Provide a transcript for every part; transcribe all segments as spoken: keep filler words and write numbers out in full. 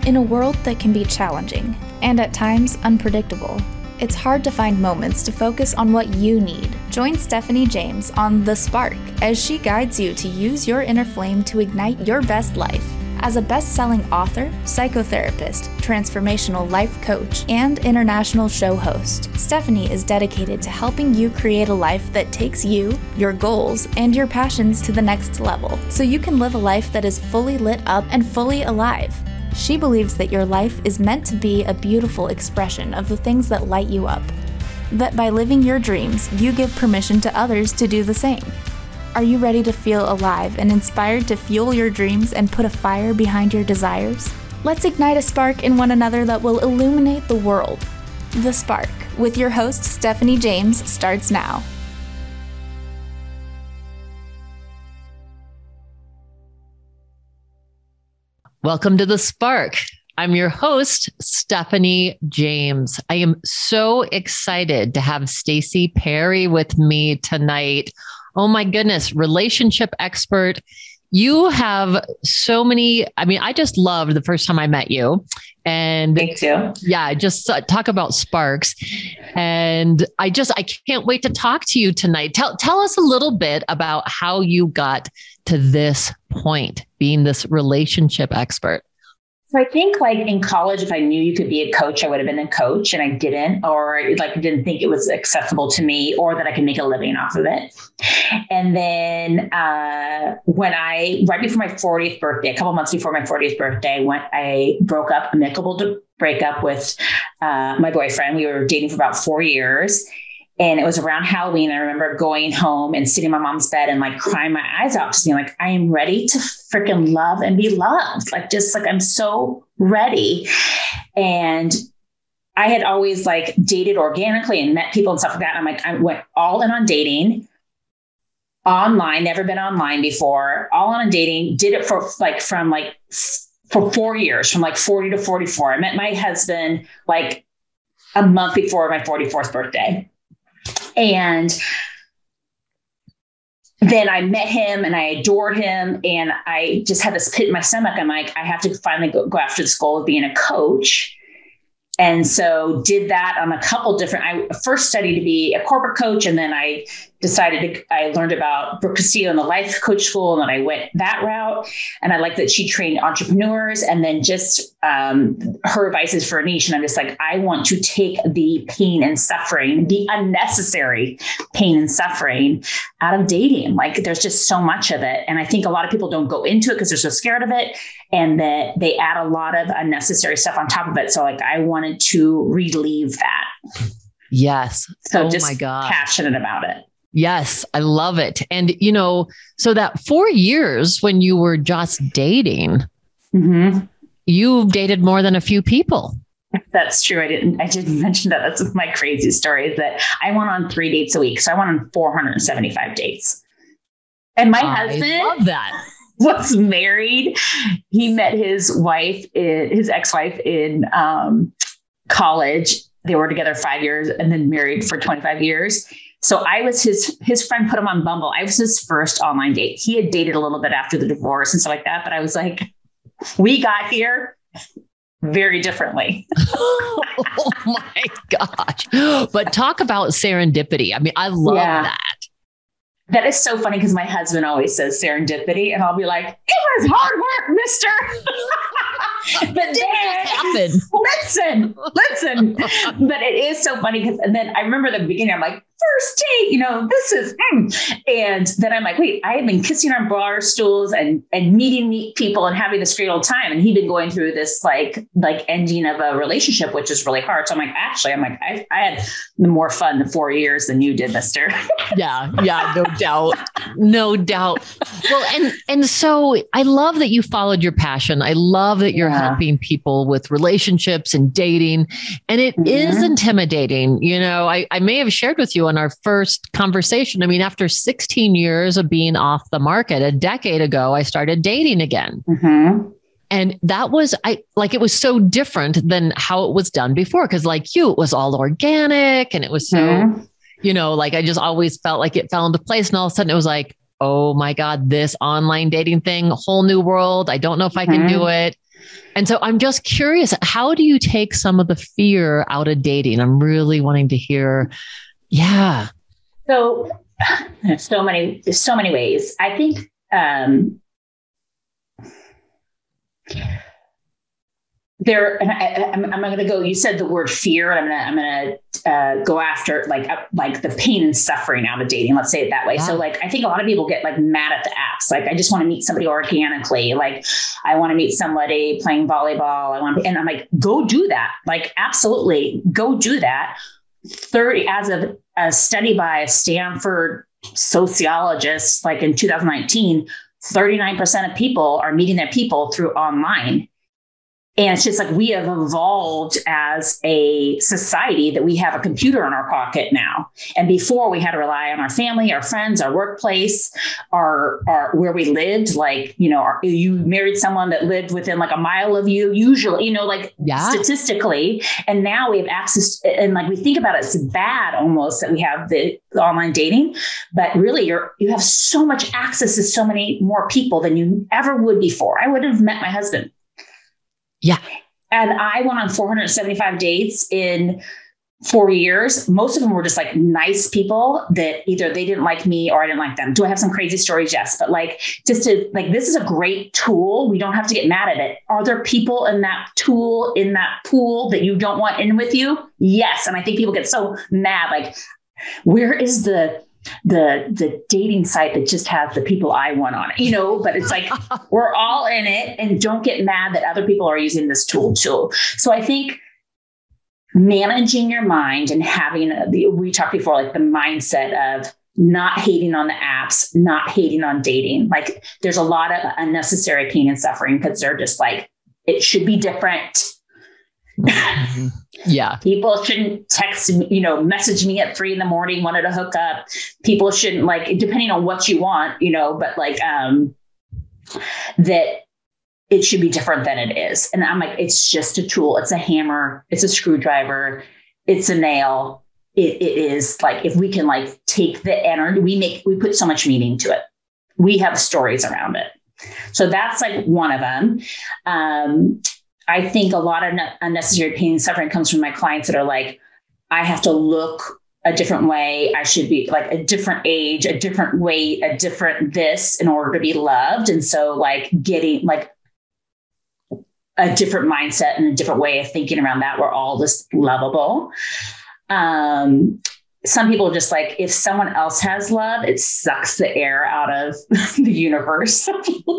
In a world that can be challenging and at times unpredictable, it's hard to find moments to focus on what you need. Join Stephanie James on The Spark as she guides you to use your inner flame to ignite your best life. As a best-selling author, psychotherapist, transformational life coach, and international show host, Stephanie is dedicated to helping you create a life that takes you, your goals, and your passions to the next level, so you can live a life that is fully lit up and fully alive. She believes that your life is meant to be a beautiful expression of the things that light you up. That by living your dreams, you give permission to others to do the same. Are you ready to feel alive and inspired to fuel your dreams and put a fire behind your desires? Let's ignite a spark in one another that will illuminate the world. The Spark, with your host, Stephanie James, starts now. Welcome to The Spark. I'm your host, Stephanie James. I am so excited to have Stacey Perry with me tonight. Oh my goodness, relationship expert. You have so many, I mean, I just loved the first time I met you. And me too. Yeah, just uh, talk about sparks. And I just, I can't wait to talk to you tonight. Tell, tell us a little bit about how you got to this point, being this relationship expert. So I think like in college, if I knew you could be a coach, I would have been a coach, and I didn't, or like didn't think it was accessible to me or that I could make a living off of it. And then uh, when I, right before my fortieth birthday, a couple months before my fortieth birthday, when I broke up, amicable to break up with uh, my boyfriend. We were dating for about four years. And it was around Halloween. I remember going home and sitting in my mom's bed and like crying my eyes out, just being like, I am ready to freaking love and be loved. Like, just like, I'm so ready. And I had always like dated organically and met people and stuff like that. And I'm like, I went all in on dating online, never been online before, all in on dating, did it for like, from like, for four years, from like forty to forty-four. I met my husband like a month before my forty-fourth birthday. And then I met him and I adored him. And I just had this pit in my stomach. I'm like, I have to finally go, go after this goal of being a coach. And so did that on a couple different, I first studied to be a corporate coach. And then I decided to, I learned about Brooke Castillo and the life coach school. And then I went that route. And I like that she trained entrepreneurs, and then just um, her advice is for a niche. And I'm just like, I want to take the pain and suffering, the unnecessary pain and suffering out of dating. Like there's just so much of it. And I think a lot of people don't go into it because they're so scared of it, and that they add a lot of unnecessary stuff on top of it. So like, I wanted to relieve that. Yes. So oh just my God. Passionate about it. Yes, I love it. And, you know, so that four years when you were just dating, mm-hmm. you dated more than a few people. That's true. I didn't, I didn't mention that. That's my crazy story, is that I went on three dates a week. So I went on four hundred seventy-five dates. And my I husband love that. was married. He met his wife, in, his ex-wife in um, college. They were together five years and then married for twenty-five years. So I was his, his friend put him on Bumble. I was his first online date. He had dated a little bit after the divorce and stuff like that. But I was like, we got here very differently. Oh my gosh. But talk about serendipity. I mean, I love yeah. that. That is so funny because my husband always says serendipity, and I'll be like, it was hard work, mister. But then, listen, listen. But it is so funny because, and then I remember the beginning, I'm like, first date, you know, this is, mm. And then I'm like, wait, I have been kissing on bar stools and, and meeting meet people and having this great old time. And he'd been going through this like, like ending of a relationship, which is really hard. So I'm like, actually, I'm like, I, I had more fun the four years than you did, mister. Yeah. Yeah. No doubt. No doubt. Well, and, and so I love that you followed your passion. I love that you're yeah. helping people with relationships and dating. And it mm-hmm. is intimidating. You know, I, I may have shared with you on our first conversation. I mean, after sixteen years of being off the market, a decade ago, I started dating again. Mm-hmm. And that was, I like, it was so different than how it was done before. Cause like you, it was all organic and it was so, mm-hmm. you know, like I just always felt like it fell into place. And all of a sudden it was like, oh my God, this online dating thing, a whole new world. I don't know if I can mm-hmm. do it. And so I'm just curious, how do you take some of the fear out of dating? I'm really wanting to hear. Yeah. So there's so many, there's so many ways. I think, um, there, and I, I'm, I'm going to go, you said the word fear, and I'm going to, I'm going to uh, go after like, uh, like the pain and suffering out of dating. Let's say it that way. Yeah. So like, I think a lot of people get like mad at the apps. Like, I just want to meet somebody organically. Like, I want to meet somebody playing volleyball. I want, and I'm like, go do that. Like, absolutely go do that. thirty as of a study by a Stanford sociologist, like in two thousand nineteen, thirty-nine percent of people are meeting their people through online. And it's just like, we have evolved as a society that we have a computer in our pocket now. And before, we had to rely on our family, our friends, our workplace, our, our where we lived. Like, you know, our, you married someone that lived within like a mile of you, usually, you know, like yeah. statistically. And now we have access, and like we think about it, it's bad almost that we have the, the online dating, but really you're, you have so much access to so many more people than you ever would before. I would have met my husband. Yeah. And I went on four hundred seventy-five dates in four years. Most of them were just like nice people that either they didn't like me or I didn't like them. Do I have some crazy stories? Yes. But like, just to like, this is a great tool. We don't have to get mad at it. Are there people in that tool, in that pool that you don't want in with you? Yes. And I think people get so mad. Like, where is the, the, the dating site that just has the people I want on it, you know, but it's like, we're all in it, and don't get mad that other people are using this tool too. So I think managing your mind and having, a, we talked before, like the mindset of not hating on the apps, not hating on dating. Like, there's a lot of unnecessary pain and suffering because they're just like, it should be different. Mm-hmm. Yeah. People shouldn't text, you know, message me at three in the morning, wanted to hook up. People shouldn't, like, depending on what you want, you know, but like, um, that it should be different than it is. And I'm like, it's just a tool. It's a hammer. It's a screwdriver. It's a nail. It, it is like, if we can like take the energy, we make, we put so much meaning to it. We have stories around it. So that's like one of them. Um, I think a lot of unnecessary pain and suffering comes from my clients that are like, I have to look a different way. I should be like a different age, a different weight, a different this in order to be loved. And so like getting like a different mindset and a different way of thinking around that, we're all just lovable. Um, some people just like, if someone else has love, it sucks the air out of the universe.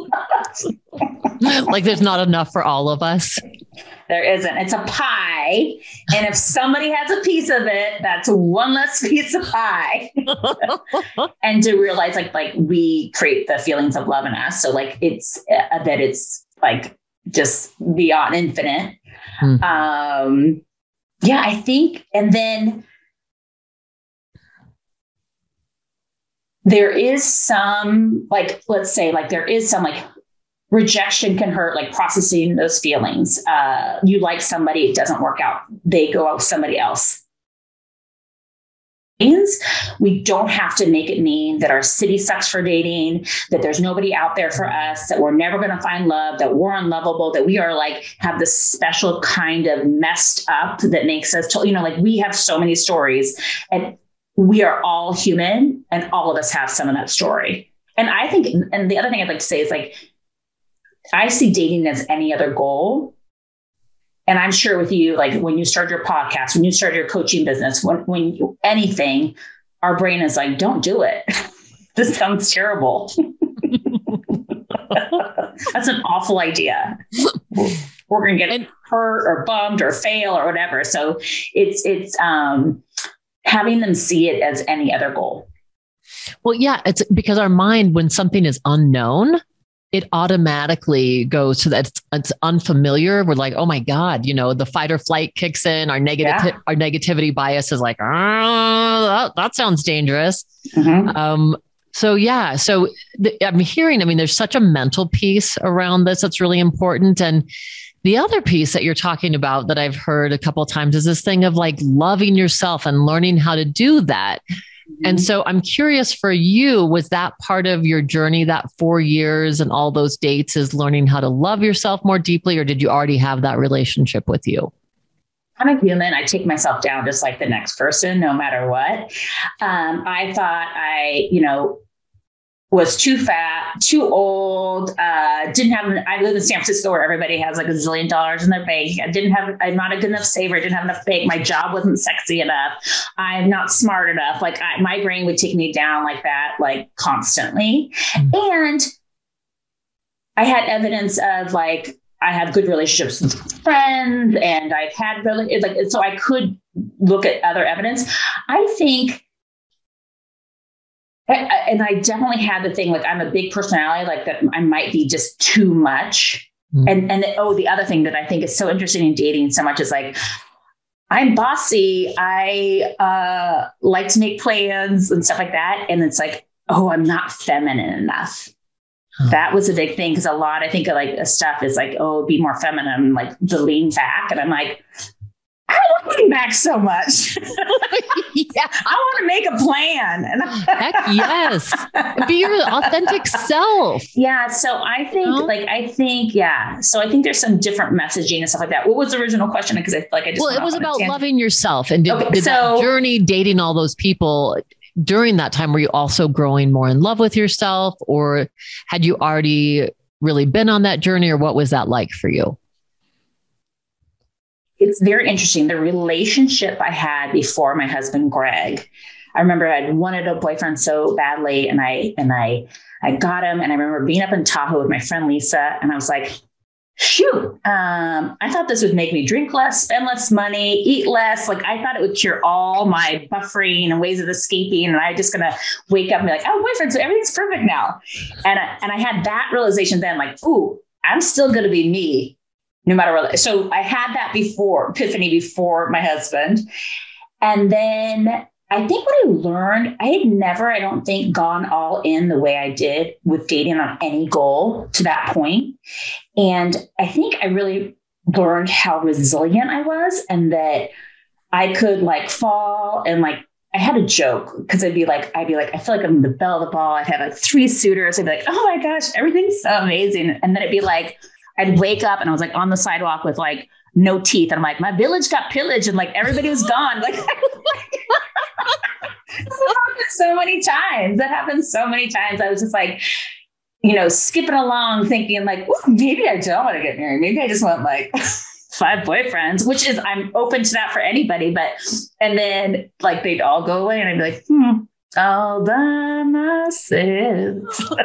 Like, there's not enough for all of us. There isn't. It's a pie. And if somebody has a piece of it, that's one less piece of pie. And to realize like, like we create the feelings of love in us. So like, it's uh, that it's like just beyond infinite. Mm-hmm. Um, yeah, I think. And then there is some, like, let's say, like, there is some, like, rejection can hurt, like processing those feelings. Uh, you like somebody, it doesn't work out. They go out with somebody else. We don't have to make it mean that our city sucks for dating, that there's nobody out there for us, that we're never going to find love, that we're unlovable, that we are like, have this special kind of messed up that makes us, to, you know, like we have so many stories, and we are all human, and all of us have some of that story. And I think, and the other thing I'd like to say is like, I see dating as any other goal. And I'm sure with you, like when you start your podcast, when you start your coaching business, when, when you, anything, our brain is like, don't do it. This sounds terrible. That's an awful idea. We're going to get and, hurt or bummed or fail or whatever. So it's, it's um, having them see it as any other goal. Well, yeah, it's because our mind, when something is unknown, it automatically goes to that. It's, it's unfamiliar. We're like, oh my God, you know, the fight or flight kicks in. Our negative, yeah. our negativity bias is like, oh, that, that sounds dangerous. Mm-hmm. Um, so yeah, so the, I'm hearing, I mean, there's such a mental piece around this that's really important. And the other piece that you're talking about that I've heard a couple of times is this thing of like loving yourself and learning how to do that. And so I'm curious for you, was that part of your journey, that four years and all those dates, is learning how to love yourself more deeply, or did you already have that relationship with you? I'm a human. I take myself down just like the next person, no matter what. Um, I thought I, you know, was too fat, too old, uh, didn't have, I live in San Francisco where everybody has like a zillion dollars in their bank. I didn't have, I'm not a good enough saver. I didn't have enough bank. My job wasn't sexy enough. I'm not smart enough. Like I, my brain would take me down like that, like constantly. Mm-hmm. And I had evidence of like, I have good relationships with friends and I've had really like, so I could look at other evidence. I think, and I definitely had the thing, like I'm a big personality, like that I might be just too much. Mm-hmm. And, and oh, the other thing that I think is so interesting in dating so much is like, I'm bossy. I uh, like to make plans and stuff like that. And it's like, oh, I'm not feminine enough. Huh. That was a big thing. Cause a lot, I think of like stuff is like, oh, be more feminine, like the lean back. And I'm like, I don't want to lean back so much. Yeah. I want to make a plan. Heck yes. Be your authentic self. Yeah. So I think oh. like, I think, yeah. So I think there's some different messaging and stuff like that. What was the original question? Because I feel like I just, well, it was about loving yourself. And did, okay, did so, that journey dating all those people during that time, were you also growing more in love with yourself, or had you already really been on that journey, or what was that like for you? It's very interesting. The relationship I had before my husband, Greg, I remember I'd wanted a boyfriend so badly, and I, and I, I got him. And I remember being up in Tahoe with my friend, Lisa, and I was like, shoot, um, I thought this would make me drink less, spend less money, eat less. Like I thought it would cure all my buffering and ways of escaping. And I'm just going to wake up and be like, oh, boyfriend, so everything's perfect now. And I, and I had that realization then, like, ooh, I'm still going to be me. No matter what. So I had that before, epiphany before my husband. And then I think what I learned, I had never, I don't think, gone all in the way I did with dating on any goal to that point. And I think I really learned how resilient I was, and that I could like fall and like, I had a joke because I'd be like, I'd be like, I feel like I'm the belle of the ball. I'd have like three suitors. I'd be like, oh my gosh, everything's so amazing. And then it'd be like, I'd wake up and I was like on the sidewalk with like no teeth. And I'm like, my village got pillaged and like everybody was gone. Like, that happened so many times. That happened so many times. I was just like, you know, skipping along thinking like, maybe I don't want to get married. Maybe I just want like five boyfriends, which is, I'm open to that for anybody. But, and then like, they'd all go away and I'd be like, hmm. All by myself.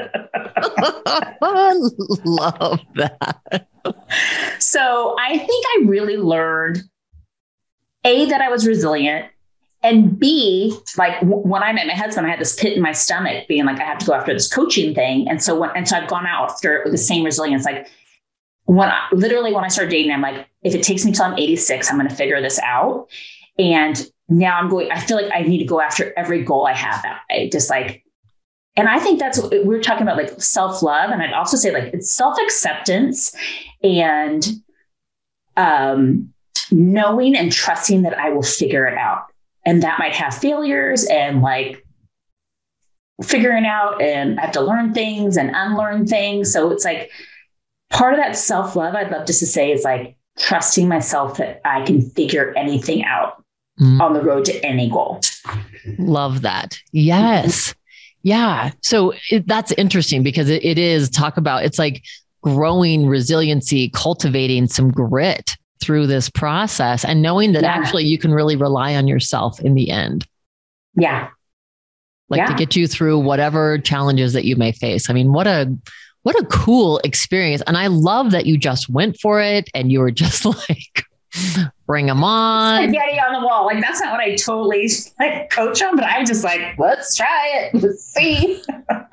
I love that. So I think I really learned A, that I was resilient, and B, like w- when I met my husband, I had this pit in my stomach being like, I have to go after this coaching thing. And so when, and so I've gone out after it with the same resilience. Like when I literally, when I started dating, I'm like, if it takes me till I'm eighty-six, I'm going to figure this out. And now I'm going, I feel like I need to go after every goal I have that way. Just like, and I think that's what we're talking about, like self-love. And I'd also say like it's self-acceptance and um, knowing and trusting that I will figure it out. And that might have failures and like figuring out, and I have to learn things and unlearn things. So it's like part of that self-love, I'd love just to say, is like trusting myself that I can figure anything out. Mm-hmm. On the road to any goal. Love that. Yes. Yeah. So it, that's interesting because it, it is talk about, it's like growing resiliency, cultivating some grit through this process and knowing that yeah. actually you can really rely on yourself in the end. Yeah. Like yeah. to get you through whatever challenges that you may face. I mean, what a, what a cool experience. And I love that you just went for it and you were just like, bring them on. Spaghetti on the wall. Like, that's not what I totally like coach on, but I was just like, let's try it. Let's see.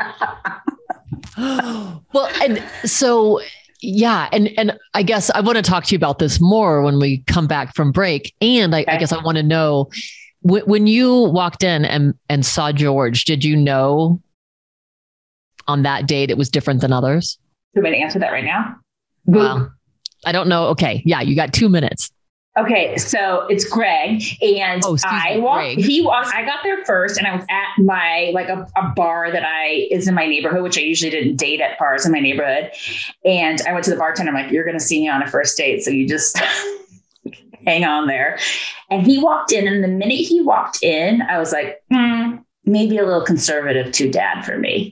Well, and so, yeah. And, and I guess I want to talk to you about this more when we come back from break. And I, okay. I guess I want to know w- when you walked in and, and saw George, did you know on that date it was different than others? Do you want me to answer that right now? Wow. I don't know. Okay. Yeah. You got two minutes. Okay, so it's Greg, and oh, I me, walked. Greg. He walked. I got there first, and I was at my like a, a bar that I is in my neighborhood, which I usually didn't date at bars in my neighborhood. And I went to the bartender. I'm like, "You're going to see me on a first date, so you just hang on there." And he walked in, and the minute he walked in, I was like, hmm, maybe a little conservative to dad for me.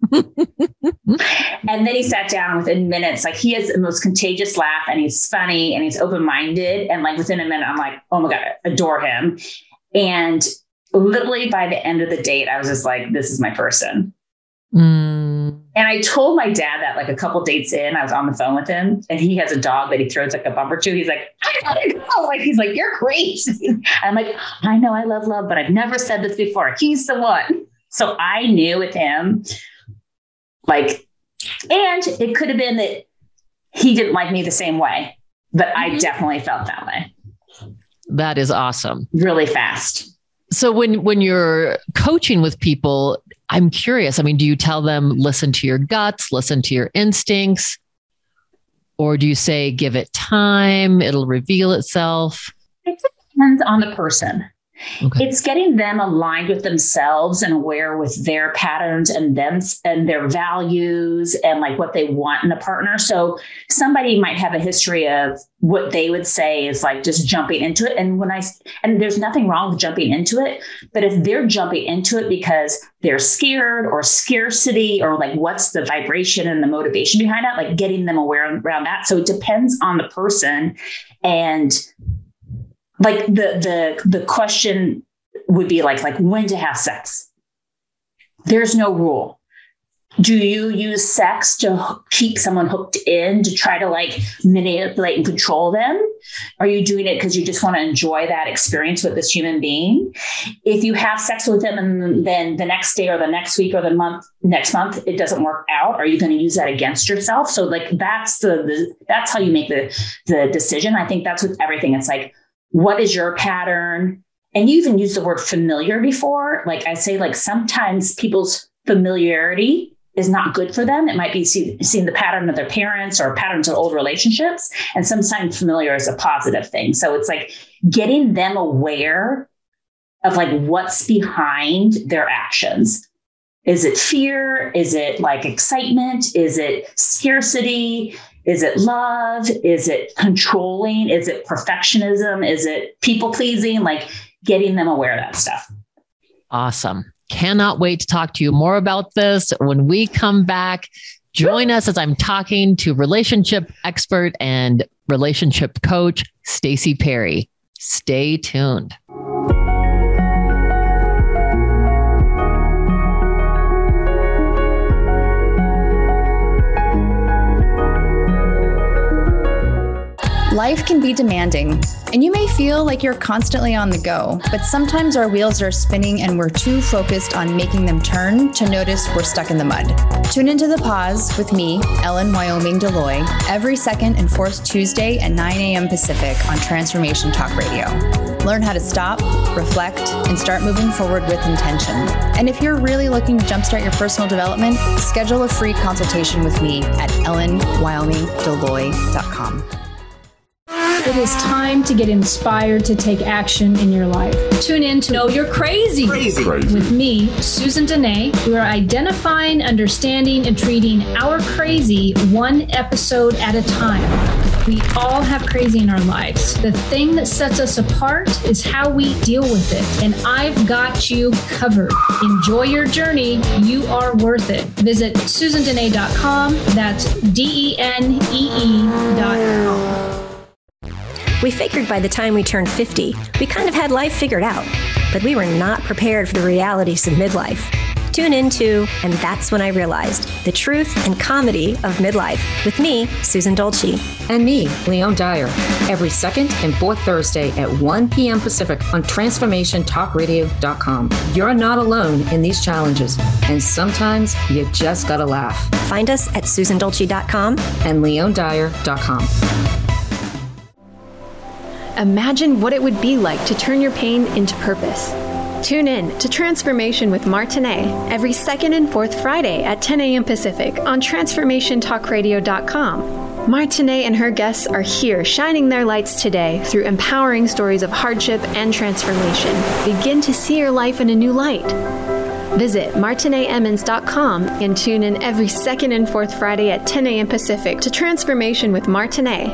And then he sat down. Within minutes, like he has the most contagious laugh, and he's funny and he's open-minded. And like within a minute, I'm like, oh my God, I adore him. And literally by the end of the date, I was just like, this is my person. Mm. And I told my dad that like a couple dates in, I was on the phone with him, and he has a dog that he throws like a bumper to. He's like, I gotta go. Like, he's like, you're great. I'm like, I know I love love, but I've never said this before. He's the one. So I knew with him, like, and it could have been that he didn't like me the same way, but mm-hmm. I definitely felt that way. That is awesome. Really fast. So when, when you're coaching with people, I'm curious. I mean, do you tell them, listen to your guts, listen to your instincts, or do you say, give it time, it'll reveal itself? It depends on the person. Okay. It's getting them aligned with themselves and aware with their patterns and them and their values and like what they want in a partner. So somebody might have a history of what they would say is like just jumping into it. And when I, and there's nothing wrong with jumping into it, but if they're jumping into it because they're scared or scarcity or like, what's the vibration and the motivation behind that, like getting them aware around that. So it depends on the person. And like the, the, the question would be like, like when to have sex. There's no rule. Do you use sex to keep someone hooked in, to try to like manipulate and control them? Are you doing it because you just want to enjoy that experience with this human being? If you have sex with them and then the next day or the next week or the month, next month, it doesn't work out, are you going to use that against yourself? So like, that's the, the that's how you make the, the decision. I think that's with everything. It's like, what is your pattern? And you even used the word familiar before. Like I say, like sometimes people's familiarity is not good for them. It might be see, seeing the pattern of their parents or patterns of old relationships. And sometimes familiar is a positive thing. So it's like getting them aware of like what's behind their actions. Is it fear? Is it like excitement? Is it scarcity? Is it love? Is it controlling? Is it perfectionism? Is it people pleasing? Like getting them aware of that stuff. Awesome. Cannot wait to talk to you more about this. When we come back, join us as I'm talking to relationship expert and relationship coach, Stacey Perry. Stay tuned. Life can be demanding, and you may feel like you're constantly on the go, but sometimes our wheels are spinning and we're too focused on making them turn to notice we're stuck in the mud. Tune into The Pause with me, Ellen Wyoming Deloy, every second and fourth Tuesday at nine a.m. Pacific on Transformation Talk Radio. Learn how to stop, reflect, and start moving forward with intention. And if you're really looking to jumpstart your personal development, schedule a free consultation with me at ellen wyoming deloy dot com. It is time to get inspired to take action in your life. Tune in to Know You're Crazy, crazy. with me, Susan Dene. We are identifying, understanding, and treating our crazy one episode at a time. We all have crazy in our lives. The thing that sets us apart is how we deal with it. And I've got you covered. Enjoy your journey. You are worth it. Visit susan dene dot com. That's D E N E E dot com. We figured by the time we turned fifty, we kind of had life figured out, but we were not prepared for the realities of midlife. Tune into And That's When I Realized, the truth and comedy of midlife, with me, Susan Dolce. And me, Leon Dyer, every second and fourth Thursday at one p.m. Pacific on transformation talk radio dot com. You're not alone in these challenges, and sometimes you just gotta laugh. Find us at susan dolce dot com and leon dyer dot com. Imagine what it would be like to turn your pain into purpose. Tune in to Transformation with Martinet every second and fourth Friday at ten a.m. Pacific on transformation talk radio dot com. Martinet and her guests are here shining their lights today through empowering stories of hardship and transformation. Begin to see your life in a new light. Visit martinet emmons dot com and tune in every second and fourth Friday at ten a.m. Pacific to Transformation with Martinet.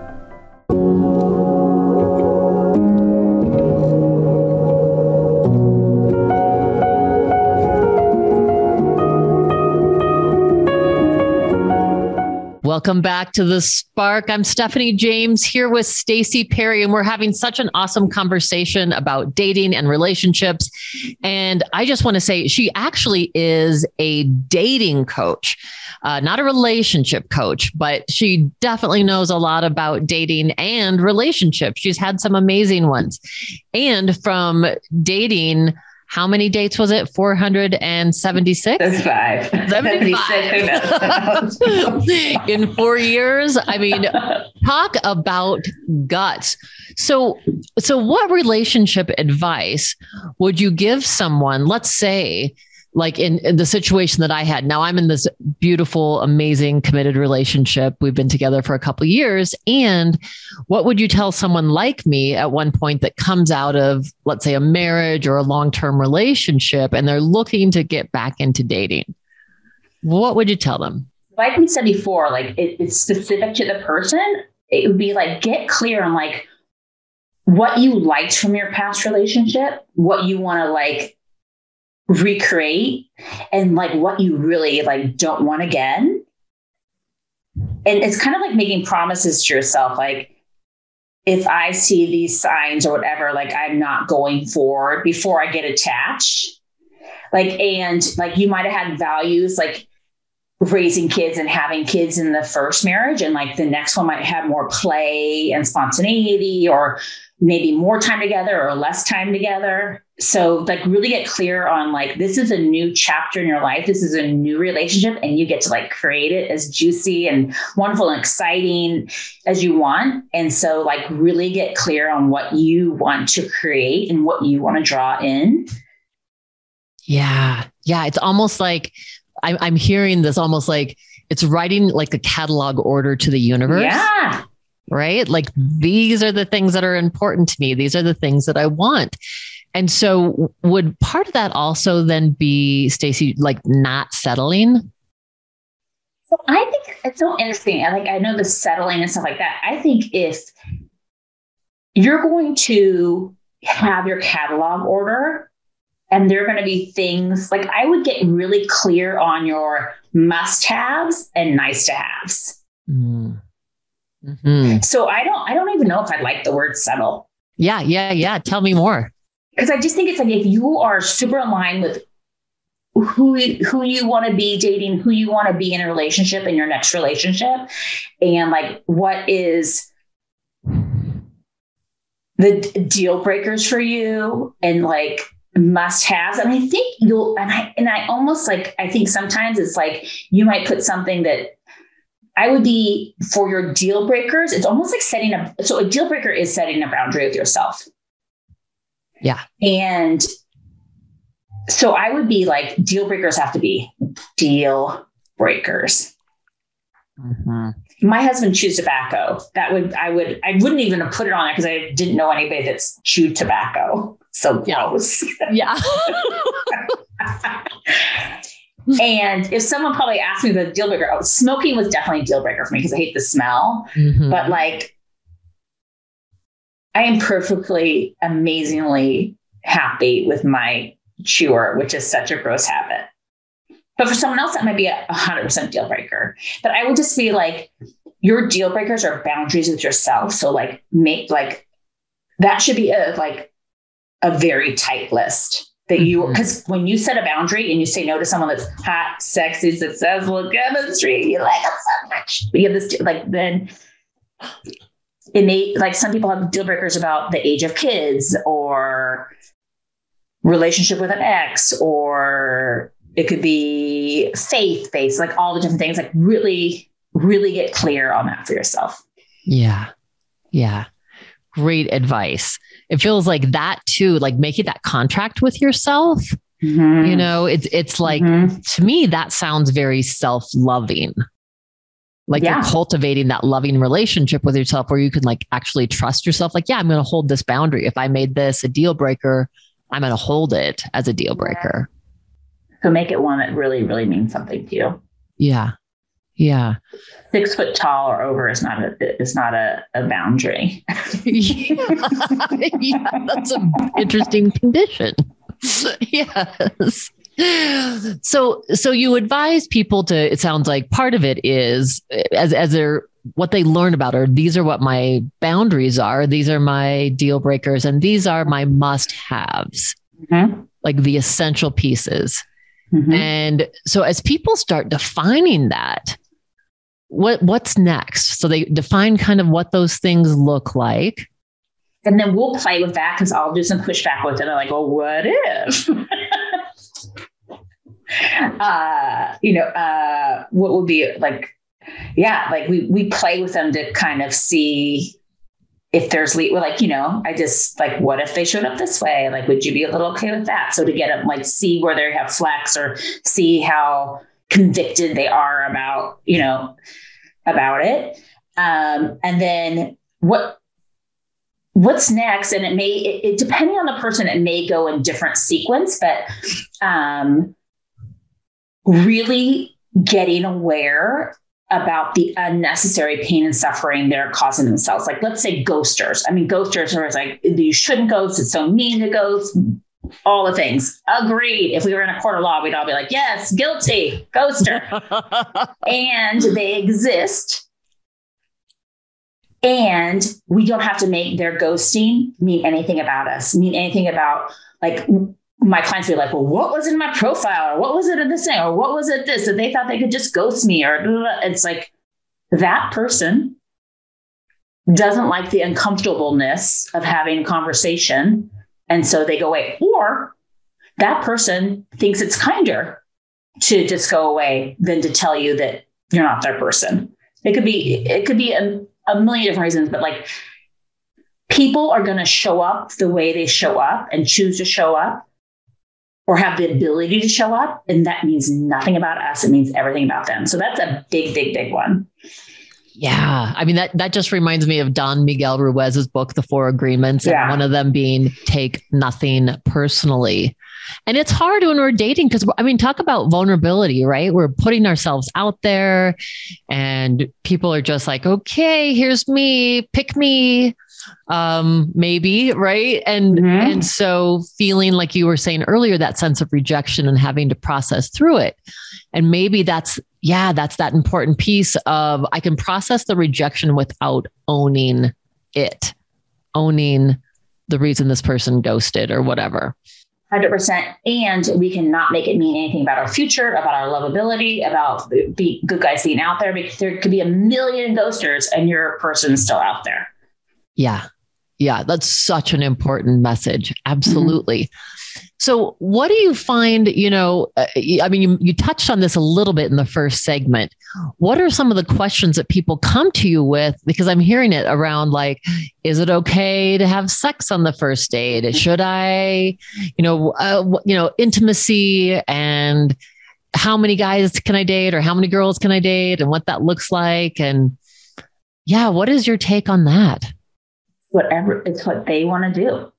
Welcome back to The Spark. I'm Stephanie James here with Stacey Perry, and we're having such an awesome conversation about dating and relationships. And I just want to say she actually is a dating coach, uh, not a relationship coach, but she definitely knows a lot about dating and relationships. She's had some amazing ones. And from dating, how many dates was it? four hundred seventy-six? That's five. seventy-five. In four years. I mean, talk about guts. So, so what relationship advice would you give someone, let's say, like in, in the situation that I had? Now I'm in this beautiful, amazing, committed relationship. We've been together for a couple of years. And what would you tell someone like me at one point that comes out of, let's say, a marriage or a long-term relationship, and they're looking to get back into dating? What would you tell them? Like we said before, like it, it's specific to the person. It would be like, get clear on like what you liked from your past relationship, what you want to like recreate, and like what you really like don't want again. And it's kind of like making promises to yourself. Like, if I see these signs or whatever, like I'm not going forward before I get attached. Like, and like you might have had values like raising kids and having kids in the first marriage. And like the next one might have more play and spontaneity, or maybe more time together or less time together. So like really get clear on like, this is a new chapter in your life. This is a new relationship, and you get to like create it as juicy and wonderful and exciting as you want. And so like really get clear on what you want to create and what you want to draw in. Yeah. Yeah. It's almost like I'm, I'm hearing this almost like it's writing like a catalog order to the universe. Yeah. Right? Like, these are the things that are important to me. These are the things that I want. And so would part of that also then be, Stacey, like not settling? So I think it's so interesting. I like, I know the settling and stuff like that. I think if you're going to have your catalog order, and there are going to be things like, I would get really clear on your must-haves and nice-to-haves. Mm. Mm-hmm. So I don't, I don't even know if I like the word settle. Yeah. Yeah. Yeah. Tell me more. Because I just think it's like, if you are super aligned with who, who you want to be dating, who you want to be in a relationship, in your next relationship, and like, what is the deal breakers for you and like must haves. And I think you'll, and I, and I almost like, I think sometimes it's like, you might put something that I would be for your deal breakers. It's almost like setting up. So a deal breaker is setting a boundary with yourself. Yeah. And so I would be like, deal breakers have to be deal breakers. Mm-hmm. My husband chews tobacco. That would, I would, I wouldn't even have put it on there because I didn't know anybody that's chewed tobacco. So gross. Yeah. And if someone probably asked me the deal breaker, oh, smoking was definitely a deal breaker for me because I hate the smell. Mm-hmm. But like, I am perfectly, amazingly happy with my chewer, which is such a gross habit. But for someone else, that might be a hundred percent deal breaker. But I would just be like, your deal breakers are boundaries with yourself. So like, make like, that should be a, like a very tight list. That you, because when you set a boundary and you say no to someone that's hot, sexy, successful, chemistry, you like them so much. But you have this, like, then innate, like some people have deal breakers about the age of kids or relationship with an ex, or it could be faith based, like all the different things. Like really, really get clear on that for yourself. Yeah. Yeah. Great advice. It feels like that too, like making that contract with yourself. Mm-hmm. You know, it's, it's like, mm-hmm. to me, that sounds very self-loving. Like Yeah. you're cultivating that loving relationship with yourself where you can like actually trust yourself. Like, yeah, I'm going to hold this boundary. If I made this a deal breaker, I'm going to hold it as a deal breaker. So make it one that really, really means something to you. Yeah. Yeah. Six foot tall or over is not a, is not a, a boundary. yeah. yeah. That's an interesting condition. Yes. So, so you advise people to, it sounds like part of it is as, as they're, what they learn about are, these are what my boundaries are. These are my deal breakers and these are my must haves, Mm-hmm. like the essential pieces. Mm-hmm. And so as people start defining that, what, what's next? So they define kind of what those things look like. And then we'll play with that because I'll do some pushback with it. I'm like, well, what if? uh, you know, uh, what would be like, yeah, like we we play with them to kind of see if there's le- well, like, you know, I just like, what if they showed up this way? Like, would you be a little okay with that? So to get them, like, see where they have flex or see how convicted they are about, you know, about it. Um, and then what, what's next? And it may, it, it depending on the person, it may go in different sequence, but um, really getting aware about the unnecessary pain and suffering they're causing themselves. Like, let's say ghosters. I mean, ghosters are like, you shouldn't ghost. It's so mean to ghost. All the things. Agreed. If we were in a court of law, we'd all be like, yes, guilty, ghoster. And they exist. And we don't have to make their ghosting mean anything about us, mean anything about, like, my clients be like, well, what was in my profile? Or what was it in this thing? Or what was it this? And they thought they could just ghost me. Or blah, blah. It's like, that person doesn't like the uncomfortableness of having a conversation. And so they go away. Or that person thinks it's kinder to just go away than to tell you that you're not their person. It could be, it could be a, a million different reasons, but like, people are going to show up the way they show up and choose to show up or have the ability to show up. And that means nothing about us. It means everything about them. So that's a big, big, big one. Yeah. I mean, that, that just reminds me of Don Miguel Ruiz's book, The Four Agreements, Yeah. and one of them being take nothing personally. And it's hard when we're dating because, I mean, talk about vulnerability, right? We're putting ourselves out there and people are just like, okay, here's me, pick me. Um, maybe, right. And, Mm-hmm. and so feeling like you were saying earlier, that sense of rejection and having to process through it. And maybe that's, yeah, that's that important piece of, I can process the rejection without owning it, owning the reason this person ghosted or whatever. one hundred percent. And we cannot make it mean anything about our future, about our lovability, about the good guys being out there, because there could be a million ghosters and your person's still out there. Yeah. Yeah. That's such an important message. Absolutely. Mm-hmm. So what do you find, you know, uh, I mean, you, you touched on this a little bit in the first segment. What are some of the questions that people come to you with? Because I'm hearing it around like, is it okay to have sex on the first date? Should I, you know, uh, you know, intimacy and how many guys can I date or how many girls can I date and what that looks like? And yeah, what is your take on that? Whatever, it's what they want to do.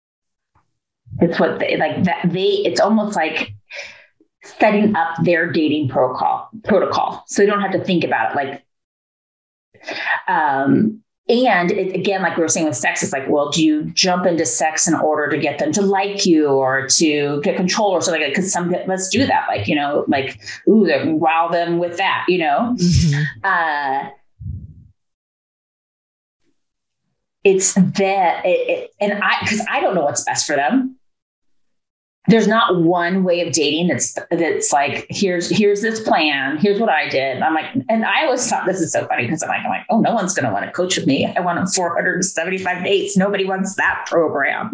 It's what they like that they, it's almost like setting up their dating protocol protocol. So they don't have to think about it. Like, um, and it, again, like we were saying with sex, it's like, well, do you jump into sex in order to get them to like you or to get control or something like that? Because some of us do that. Like, you know, like, ooh, wow them with that, you know? Mm-hmm. Uh, It's that, it, it, and I, because I don't know what's best for them. There's not one way of dating that's that's like, here's here's this plan. Here's what I did. I'm like, and I always thought this is so funny because I'm like, I'm like, oh, no one's going to want to coach with me. I want four hundred seventy-five dates. Nobody wants that program.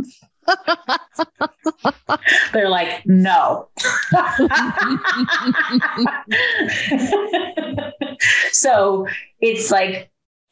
They're like, no. So it's like,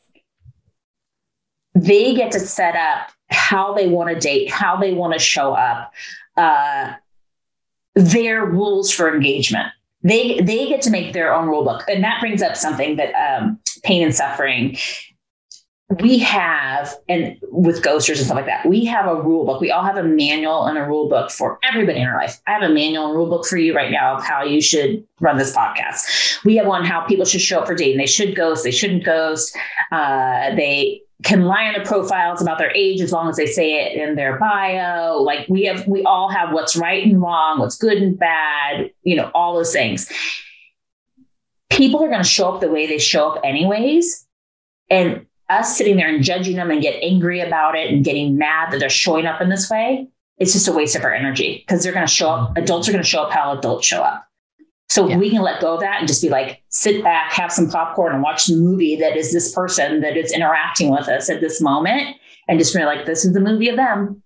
they get to set up how they want to date, how they want to show up, uh, their rules for engagement. they, they get to make their own rule book. And that brings up something that um, pain and suffering. We have, and with ghosters and stuff like that, we have a rule book. We all have a manual and a rule book for everybody in our life. I have a manual and rule book for you right now of how you should run this podcast. We have one how people should show up for dating. They should ghost. They shouldn't ghost. Uh, they can lie on their profiles about their age as long as they say it in their bio. Like we have, we all have what's right and wrong, what's good and bad, you know, all those things. People are going to show up the way they show up anyways. And us sitting there and judging them and get angry about it and getting mad that they're showing up in this way, it's just a waste of our energy because they're going to show up. Adults are going to show up how adults show up. So yeah. we can let go of that and just be like, sit back, have some popcorn and watch the movie that is this person that is interacting with us at this moment. And just be like, this is the movie of them.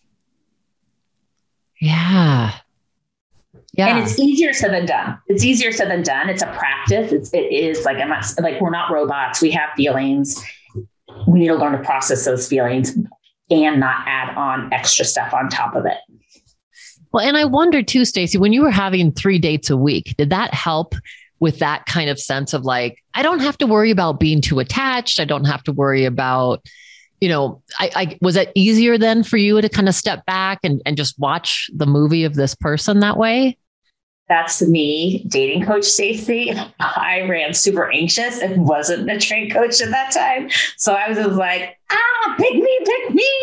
Yeah. Yeah. And it's easier said than done. It's easier said than done. It's a practice. It's, it is like, I'm not like, we're not robots. We have feelings. We need to learn to process those feelings and not add on extra stuff on top of it. Well, and I wonder too, Stacey, when you were having three dates a week, did that help with that kind of sense of like, I don't have to worry about being too attached. I don't have to worry about, you know, I, I was it easier then for you to kind of step back and, and just watch the movie of this person that way? That's me, dating coach Stacey. I ran super anxious and wasn't a trained coach at that time. So I was just like, ah, pick me, pick me.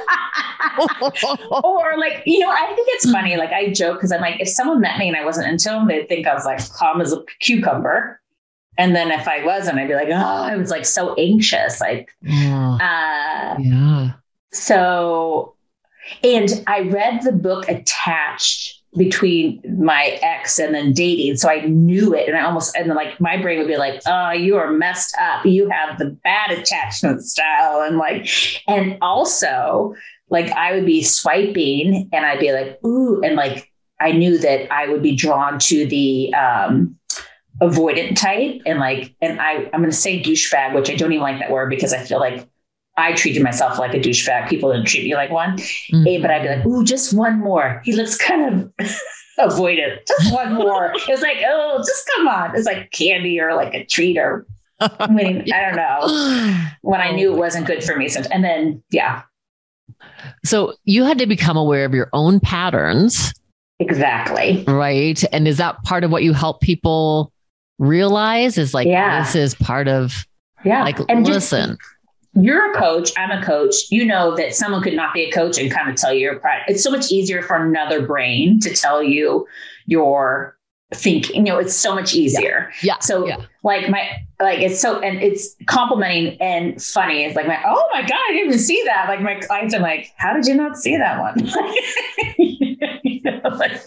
Or like, you know, I think it's funny. Like I joke because I'm like, if someone met me and I wasn't into them, they'd think I was like calm as a cucumber. And then if I wasn't, I'd be like, oh, I was like so anxious. Like, yeah. Uh, yeah. So, and I read the book Attached between my ex and then dating. So I knew it. And I almost, and then like my brain would be like, oh, you are messed up. You have the bad attachment style. And like, and also like I would be swiping and I'd be like, ooh. And like, I knew that I would be drawn to the, um, avoidant type. And like, and I, I'm going to say douchebag, which I don't even like that word because I feel like I treated myself like a douchebag. People didn't treat me like one. Mm-hmm. A, but I'd be like, ooh, just one more. He looks kind of avoidant. Just one more. It was like, oh, just come on. It's like candy or like a treat or I mean, I don't know. When I knew it wasn't good for me. And then, yeah. So you had to become aware of your own patterns. Exactly. Right. And is that part of what you help people realize is like, yeah. this is part of, yeah. like, and listen. Just, you're a coach. I'm a coach. You know that someone could not be a coach and kind of tell you your pride. It's so much easier for another brain to tell you your thinking. You know, it's so much easier. Yeah. yeah. So yeah. like my, like it's so, and it's complimenting and funny. It's like my, oh my God, I didn't even see that. Like my clients are like, how did you not see that one? You know, like,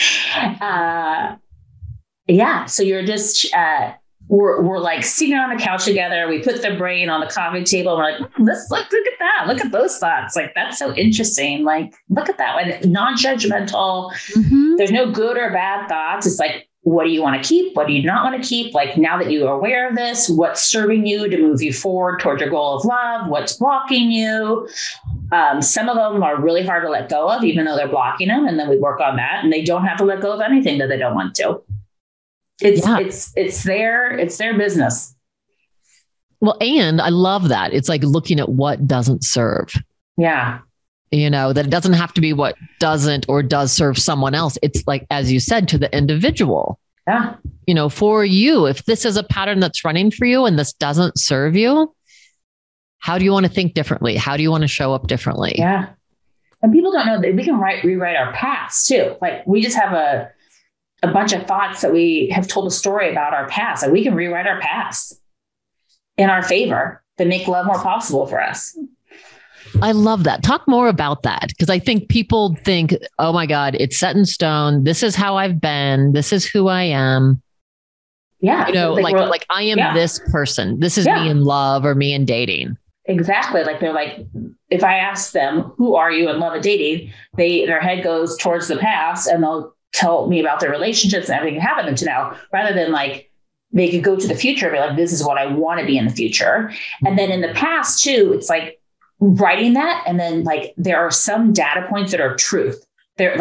uh, yeah. So you're just, uh, We're, we're like sitting on the couch together. We put the brain on the coffee table. And we're like, mm, let's look, look at that. Look at those thoughts. Like, that's so interesting. Like, look at that one. Non-judgmental. Mm-hmm. There's no good or bad thoughts. It's like, what do you want to keep? What do you not want to keep? Like, now that you are aware of this, what's serving you to move you forward towards your goal of love? What's blocking you? Um, some of them are really hard to let go of, even though they're blocking them. And then we work on that and they don't have to let go of anything that they don't want to. It's, yeah. it's, it's their, it's their business. Well, and I love that. It's like looking at what doesn't serve. Yeah. You know, that it doesn't have to be what doesn't or does serve someone else. It's like, as you said, to the individual. Yeah. You know, for you, if this is a pattern that's running for you and this doesn't serve you, how do you want to think differently? How do you want to show up differently? Yeah. And people don't know that we can write, rewrite our past too. Like we just have a, a bunch of thoughts that we have told a story about our past, and we can rewrite our past in our favor to make love more possible for us. I love that. Talk more about that. Because I think people think, oh my God, it's set in stone. This is how I've been. This is who I am. Yeah. You know, like, like, like I am yeah. this person. This is yeah. me in love or me in dating. Exactly. Like they're like, if I ask them, who are you in love and dating? They, their head goes towards the past and they'll tell me about their relationships and everything that happened to now, rather than like, they could go to the future and be like, this is what I want to be in the future. And then in the past too, it's like writing that. And then like, there are some data points that are truth. They're like,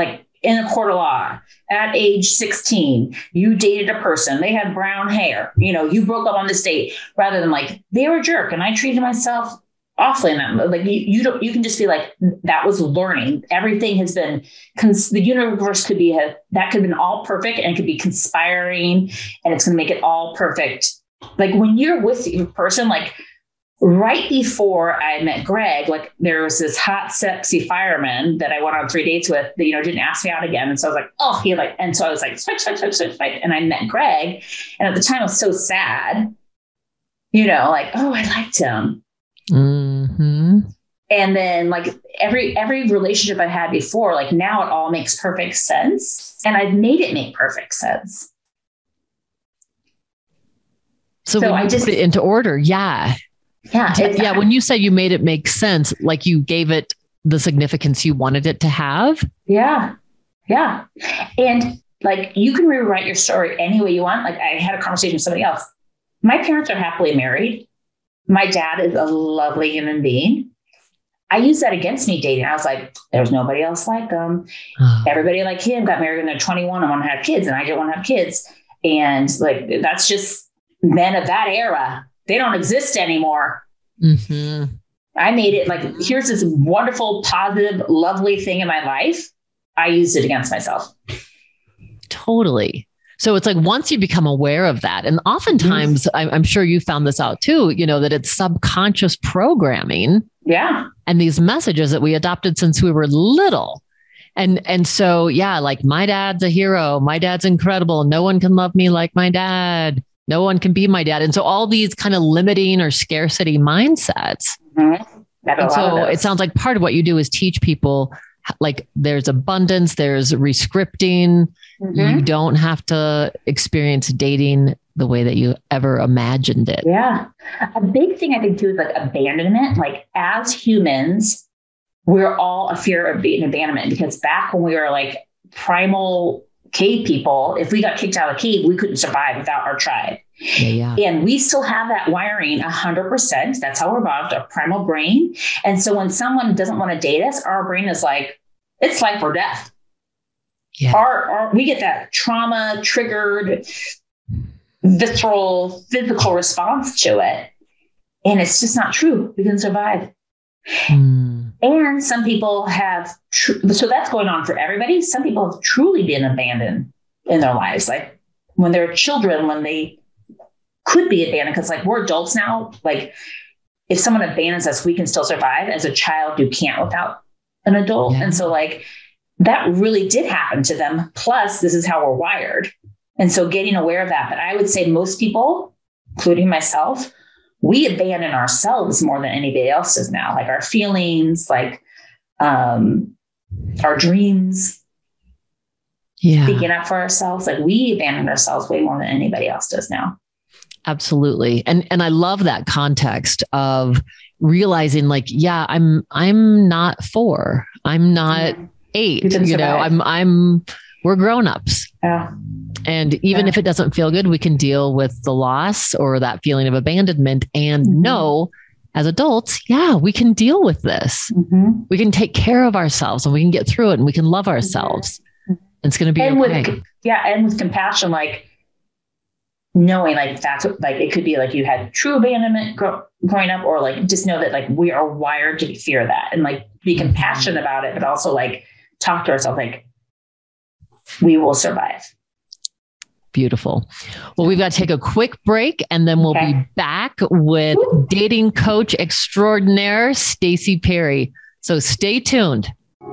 in a court of law at age sixteen, you dated a person, they had brown hair, you know, you broke up on this date, rather than like, they were a jerk and I treated myself awfully. And like, you, you don't, you can just be like, that was learning. Everything has been, cons- the universe could be, a, that could have been all perfect and it could be conspiring and it's going to make it all perfect. Like when you're with your person, like right before I met Greg, like there was this hot, sexy fireman that I went on three dates with that, you know, didn't ask me out again. And so I was like, oh, he like, and so I was like, swipe, swipe, swipe, swipe, swipe. And I met Greg. And at the time I was so sad, you know, like, oh, I liked him. Mm-hmm. And then like every, every relationship I had before, like now it all makes perfect sense. And I've made it make perfect sense. So, so when I you just put it into order. Yeah. Yeah. Yeah. When you say you made it make sense, like you gave it the significance you wanted it to have. Yeah. Yeah. And like, you can rewrite your story any way you want. Like I had a conversation with somebody else. My parents are happily married. My dad is a lovely human being. I used that against me dating. I was like, there's nobody else like them. Oh. Everybody like him got married when they're twenty-one and want to have kids. And I didn't want to have kids. And like, that's just men of that era. They don't exist anymore. Mm-hmm. I made it like, here's this wonderful, positive, lovely thing in my life. I used it against myself. Totally. So it's like, once you become aware of that, and oftentimes mm-hmm. I'm, I'm sure you found this out too, you know, that it's subconscious programming. Yeah. And these messages that we adopted since we were little. And, and so, yeah, like my dad's a hero. My dad's incredible. No one can love me like my dad. No one can be my dad. And so all these kind of limiting or scarcity mindsets. Mm-hmm. And so it sounds like part of what you do is teach people like there's abundance, there's rescripting. Mm-hmm. You don't have to experience dating the way that you ever imagined it. Yeah. A big thing I think too is like abandonment. Like as humans, we're all a fear of being abandonment, because back when we were like primal cave people, if we got kicked out of the cave, we couldn't survive without our tribe. Yeah, yeah. And we still have that wiring a hundred percent. That's how we're evolved, our primal brain. And so when someone doesn't want to date us, our brain is like, it's life or death. Yeah. Our, our, we get that trauma triggered, visceral, physical response to it. And it's just not true. We can survive. Mm. And some people have, tr- so that's going on for everybody. Some people have truly been abandoned in their lives. Like when they're children, when they could be abandoned, because like we're adults now, like if someone abandons us, we can still survive. As a child, you can't without an adult. Yeah. And so like that really did happen to them. Plus, this is how we're wired. And so getting aware of that. But I would say most people, including myself, we abandon ourselves more than anybody else does now. Like our feelings, like um, our dreams, yeah, speaking up for ourselves. Like we abandon ourselves way more than anybody else does now. Absolutely. And and I love that context of realizing like, yeah, I'm I'm not four. I'm not yeah. eight. You, you know, I'm I'm we're grown-ups. Yeah. And even yeah. if it doesn't feel good, we can deal with the loss or that feeling of abandonment and mm-hmm. know as adults, yeah, we can deal with this. Mm-hmm. We can take care of ourselves and we can get through it and we can love ourselves. Mm-hmm. It's going to be and okay. With, yeah. And with compassion, like knowing like that's what, like, it could be like you had true abandonment gro- growing up, or like, just know that like we are wired to fear that and like be compassionate about it, but also like talk to ourselves, like we will survive. Beautiful. Well, we've got to take a quick break and then we'll okay. be back with Woo. dating coach extraordinaire, Stacey Perry. So stay tuned.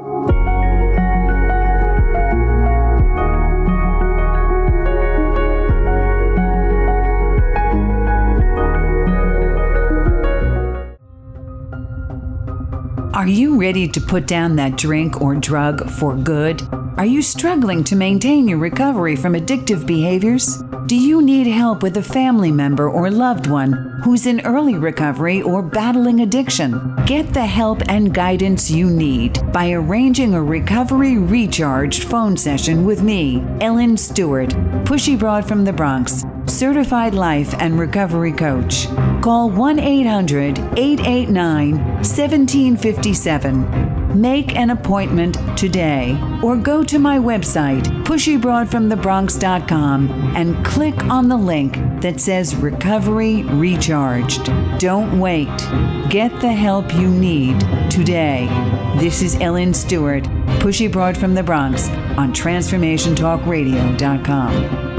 Are you ready to put down that drink or drug for good? Are you struggling to maintain your recovery from addictive behaviors? Do you need help with a family member or loved one who's in early recovery or battling addiction? Get the help and guidance you need by arranging a recovery recharged phone session with me, Ellen Stewart, Pushy Broad from the Bronx, certified life and recovery coach. Call one eight hundred, eight eight nine, one seven five seven. Make an appointment today or go to my website, pushy broad from the bronx dot com, and click on the link that says Recovery Recharged. Don't wait. Get the help you need today. This is Ellen Stewart, Pushy Broad from the Bronx on transformation talk radio dot com.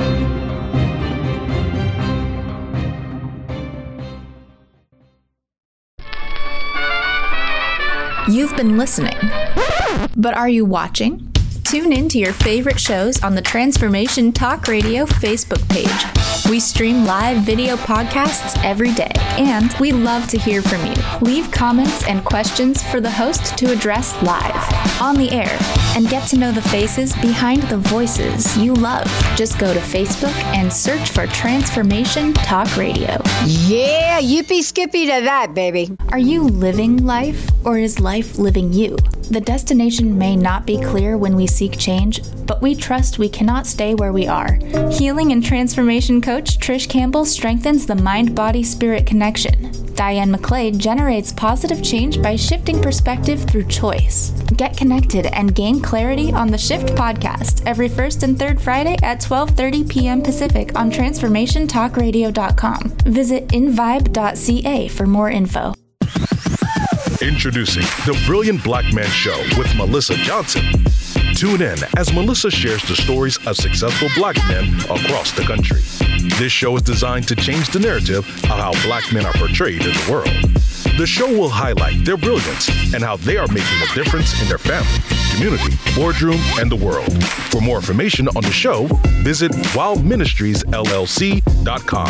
You've been listening, but are you watching? Tune in to your favorite shows on the Transformation Talk Radio Facebook page. We stream live video podcasts every day, and we love to hear from you. Leave comments and questions for the host to address live, on the air, and get to know the faces behind the voices you love. Just go to Facebook and search for Transformation Talk Radio. Yeah, yippee skippy to that, baby. Are you living life, or is life living you? The destination may not be clear when we seek change, but we trust we cannot stay where we are. Healing and transformation coach Trish Campbell strengthens the mind-body-spirit connection. Diane McClade generates positive change by shifting perspective through choice. Get connected and gain clarity on the Shift podcast every first and third Friday at twelve thirty p.m. Pacific on transformation talk radio dot com. Visit invibe dot c a for more info. Introducing the Brilliant Black Man Show with Melissa Johnson. Tune in as Melissa shares the stories of successful black men across the country. This show is designed to change the narrative of how black men are portrayed in the world. The show will highlight their brilliance and how they are making a difference in their family, community, boardroom, and the world. For more information on the show, visit wild ministries l l c dot com.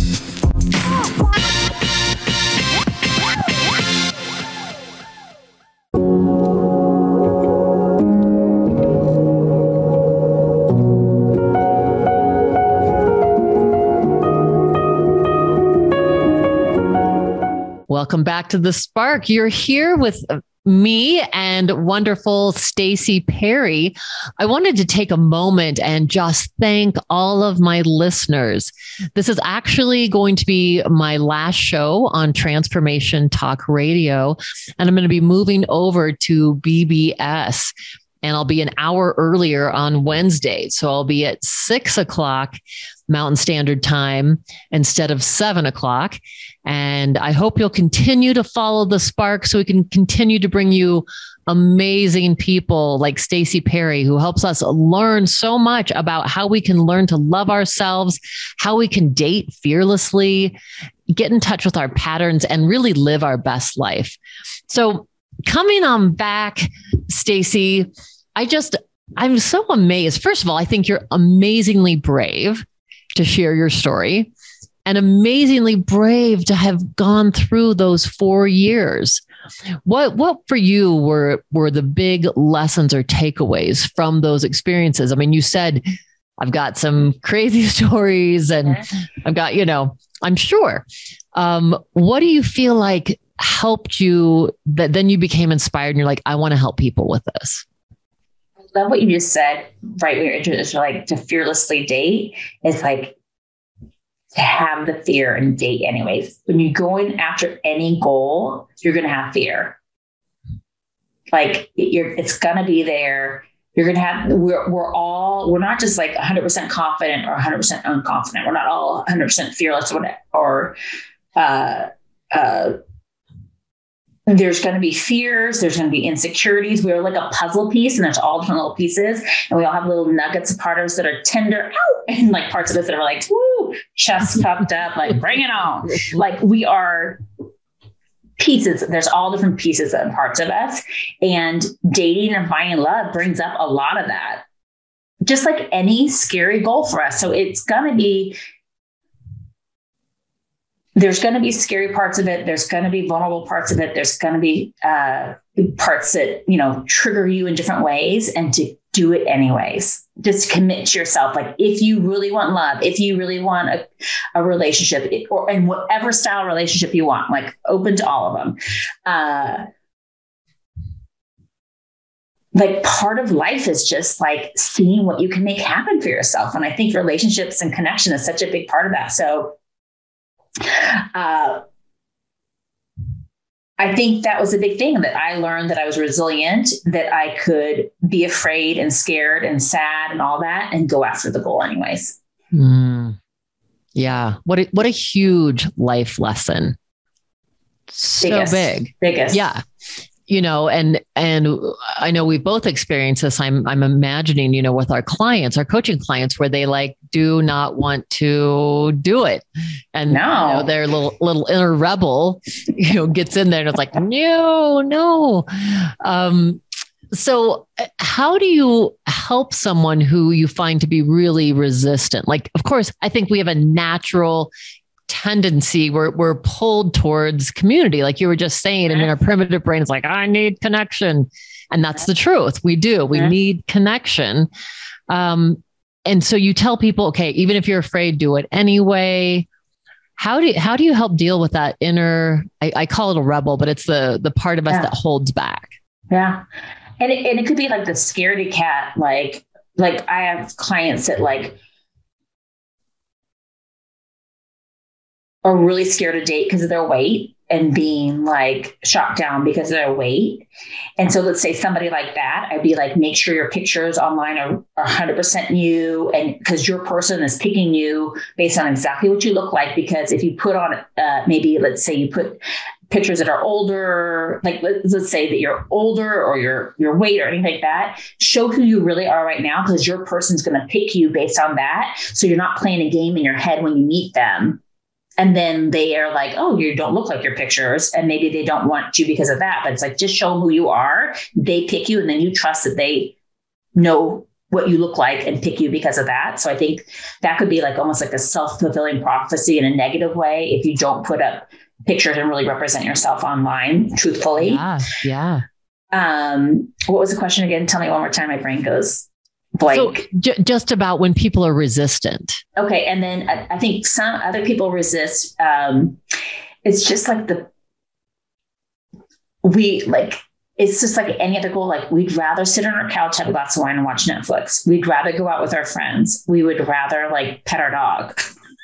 Welcome back to The Spark. You're here with me and wonderful Stacey Perry. I wanted to take a moment and just thank all of my listeners. This is actually going to be my last show on Transformation Talk Radio, and I'm going to be moving over to B B S. And I'll be an hour earlier on Wednesday. So I'll be at six o'clock Mountain Standard Time instead of seven o'clock. And I hope you'll continue to follow The Spark so we can continue to bring you amazing people like Stacey Perry, who helps us learn so much about how we can learn to love ourselves, how we can date fearlessly, get in touch with our patterns, and really live our best life. So coming on back, Stacey, I just, I'm so amazed. First of all, I think you're amazingly brave to share your story and amazingly brave to have gone through those four years. What, what for you were, were the big lessons or takeaways from those experiences? I mean, you said, I've got some crazy stories and I've got, you know, I'm sure. Um, what do you feel like helped you that then you became inspired and you're like, I want to help people with this? I love what you just said, right? When you're introduced, like to fearlessly date, it's like to have the fear and date anyways. When you're going after any goal, you're going to have fear. Like you're, it's going to be there. You're going to have, we're, we're all, we're not just like one hundred percent confident or one hundred percent unconfident. We're not all one hundred percent fearless or, or uh, uh, there's going to be fears. There's going to be insecurities. We're like a puzzle piece and there's all different little pieces. And we all have little nuggets of part of us that are tender, ow, and like parts of us that are like, woo, chest puffed up, like bring it on. Like we are pieces. There's all different pieces and parts of us. And dating and finding love brings up a lot of that. Just like any scary goal for us. So it's going to be, there's going to be scary parts of it. There's going to be vulnerable parts of it. There's going to be uh, parts that, you know, trigger you in different ways, and to do it anyways. Just commit to yourself. Like if you really want love, if you really want a, a relationship it, or in whatever style relationship you want, like open to all of them. Uh, like part of life is just like seeing what you can make happen for yourself. And I think relationships and connection is such a big part of that. So Uh, I think that was a big thing, that I learned that I was resilient, that I could be afraid and scared and sad and all that and go after the goal anyways. Mm. Yeah. What a, what a huge life lesson. So biggest, big. Biggest. Yeah. You know, and, and I know we both experienced this. I'm, I'm imagining, you know, with our clients, our coaching clients, where they like do not want to do it. And no. you know, their little, little inner rebel, you know, gets in there and it's like, no, no. Um, so how do you help someone who you find to be really resistant? Like, of course, I think we have a natural tendency, we're, we're pulled towards community, like you were just saying. And then our primitive brain is like, I need connection. And that's the truth. We do. We mm-hmm. need connection. Um, and so you tell people, okay, even if you're afraid, do it anyway. How do you, how do you help deal with that inner, I, I call it a rebel, but it's the, the part of us yeah. that holds back. Yeah. And it, and it could be like the scaredy cat. Like, like I have clients that like, are really scared to date because of their weight and being like shot down because of their weight. And so let's say somebody like that, I'd be like, make sure your pictures online are, are one hundred percent you. And because your person is picking you based on exactly what you look like. Because if you put on, uh, maybe let's say you put pictures that are older, like let's, let's say that you're older or your, your weight or anything like that, show who you really are right now, because your person's going to pick you based on that. So you're not playing a game in your head when you meet them. And then they are like, oh, you don't look like your pictures. And maybe they don't want you because of that. But it's like, just show them who you are. They pick you. And then you trust that they know what you look like and pick you because of that. So I think that could be like almost like a self-fulfilling prophecy in a negative way if you don't put up pictures and really represent yourself online truthfully. Yeah. Yeah. Um, what was the question again? Tell me one more time. My brain goes blank. So j- just about when people are resistant. Okay. And then I, I think some other people resist. Um, it's just like the, we like, it's just like any other goal. Like we'd rather sit on our couch, have a glass of wine and watch Netflix. We'd rather go out with our friends. We would rather like pet our dog.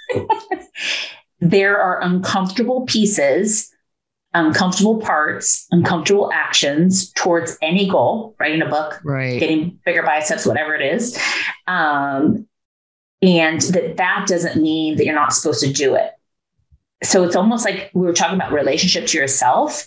There are uncomfortable pieces, uncomfortable parts, uncomfortable actions towards any goal, writing a book, right, getting bigger biceps, whatever it is. Um, and that that doesn't mean that you're not supposed to do it. So it's almost like we were talking about relationship to yourself.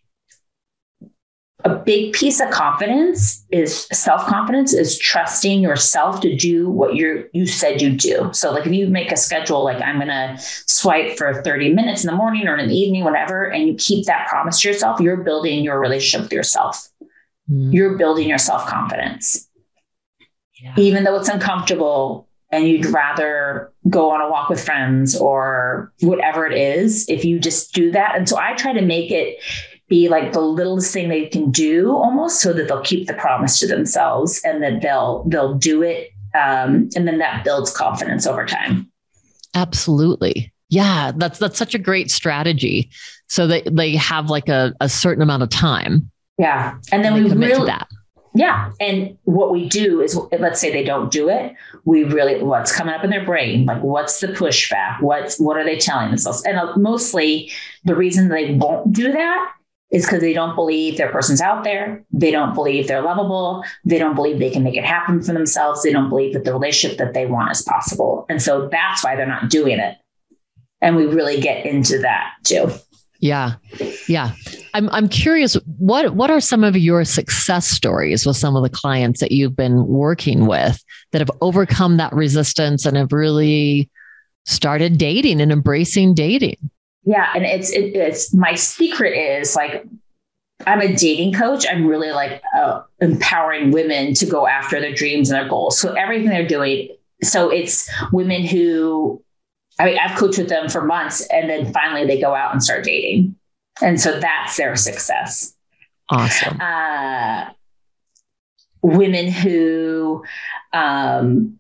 A big piece of confidence is self-confidence is trusting yourself to do what you're, you said you do. So like if you make a schedule, like I'm going to swipe for thirty minutes in the morning or in the evening, whatever, and you keep that promise to yourself, you're building your relationship with yourself. Mm. You're building your self-confidence. Yeah. Even though it's uncomfortable and you'd rather go on a walk with friends or whatever it is, if you just do that. And so I try to make it be like the littlest thing they can do almost, so that they'll keep the promise to themselves and that they'll, they'll do it. Um, and then that builds confidence over time. Absolutely. Yeah. That's, that's such a great strategy. So that they have like a, a certain amount of time. Yeah. And then and we commit really, to that. Yeah. And what we do is, let's say they don't do it. We really, what's coming up in their brain? Like, what's the pushback? What's, what are they telling themselves? And mostly the reason they won't do that is because they don't believe their person's out there. They don't believe they're lovable. They don't believe they can make it happen for themselves. They don't believe that the relationship that they want is possible. And so that's why they're not doing it. And we really get into that too. Yeah. Yeah. I'm I'm curious, what what are some of your success stories with some of the clients that you've been working with that have overcome that resistance and have really started dating and embracing dating? Yeah. And it's, it, it's my secret is like, I'm a dating coach. I'm really like uh, empowering women to go after their dreams and their goals. So everything they're doing. So it's women who, I mean, I've coached with them for months and then finally they go out and start dating. And so that's their success. Awesome. Uh, women who um,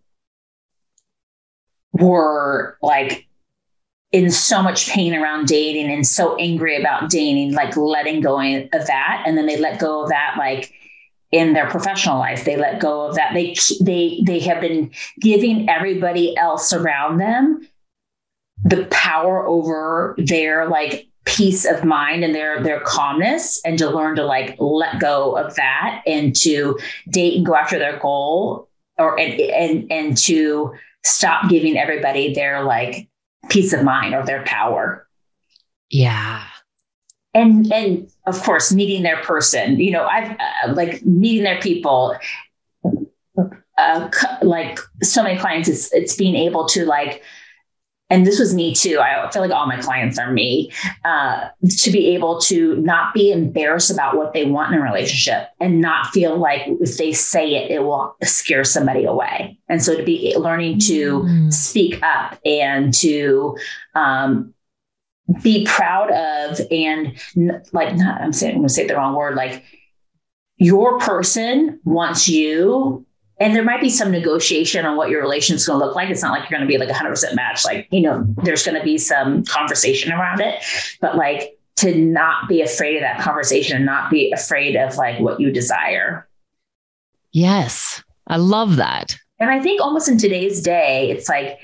were like, in so much pain around dating and so angry about dating, like letting go of that. And then they let go of that, like in their professional life, they let go of that. They, they, they have been giving everybody else around them the power over their like peace of mind and their their calmness, and to learn to like let go of that and to date and go after their goal, or and and and to stop giving everybody their like peace of mind or their power. Yeah. And and of course, meeting their person. You know, I've uh, like meeting their people. Uh, like so many clients, it's it's being able to like. And this was me too. I feel like all my clients are me, uh, to be able to not be embarrassed about what they want in a relationship and not feel like if they say it, it will scare somebody away. And so to be learning to mm. speak up and to um, be proud of, and n- like, not, I'm saying, I'm going to say the wrong word, like your person wants you. And there might be some negotiation on what your relationship is going to look like. It's not like you're going to be like a hundred percent match. Like, you know, there's going to be some conversation around it, but like to not be afraid of that conversation and not be afraid of like what you desire. Yes. I love that. And I think almost in today's day, it's like,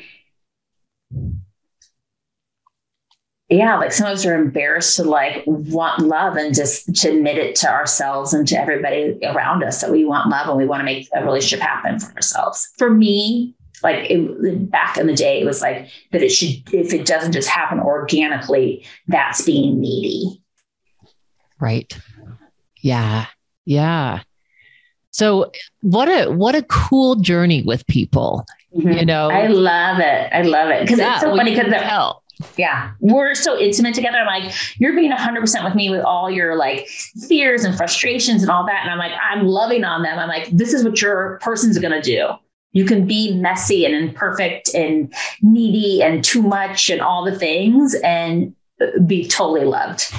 yeah, like some of us are embarrassed to like want love and just to admit it to ourselves and to everybody around us that we want love and we want to make a relationship happen for ourselves. For me, like it, back in the day, it was like that it should, if it doesn't just happen organically, that's being needy. Right. Yeah. Yeah. So what a, what a cool journey with people, mm-hmm. you know? I love it. I love it. Cause yeah, it's so well, funny because tell. Yeah, we're so intimate together. I'm like, you're being one hundred percent with me with all your like fears and frustrations and all that. And I'm like, I'm loving on them. I'm like, this is what your person's going to do. You can be messy and imperfect and needy and too much and all the things and be totally loved.